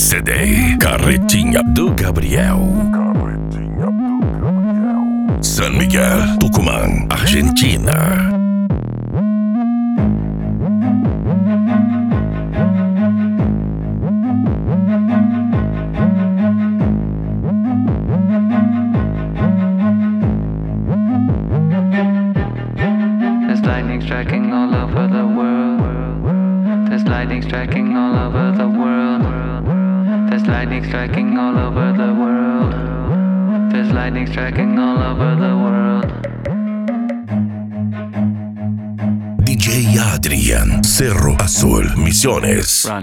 CD Carretinha do Gabriel. San Miguel, Tucumán, Argentina. There's lightning striking all over the world. There's lightning striking all over the world. There's lightning striking all over the world. There's lightning striking all over the world. DJ Adrian, Cerro Azul, Misiones. Run.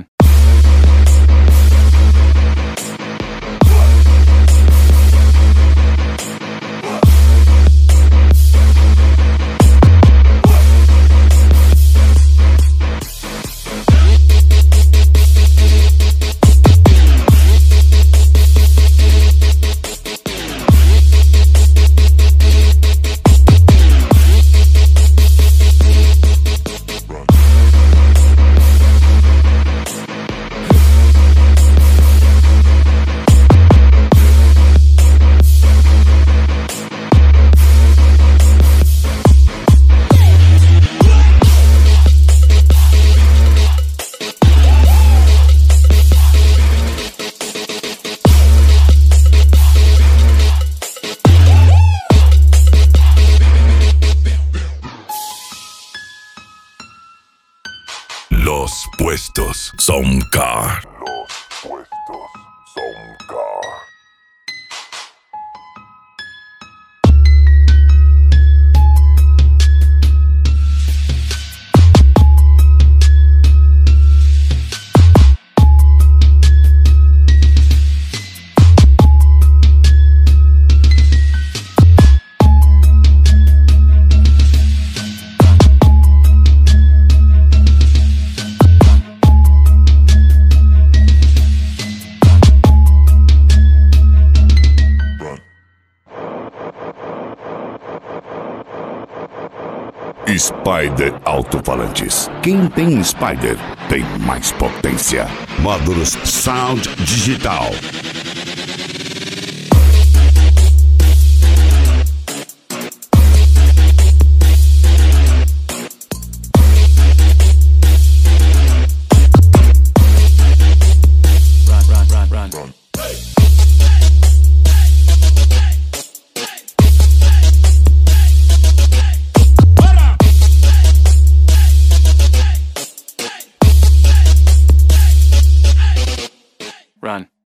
Los puestos son car. Spider Alto-Falantes. Quem tem Spider tem mais potência. Módulos Sound Digital. Run. Run.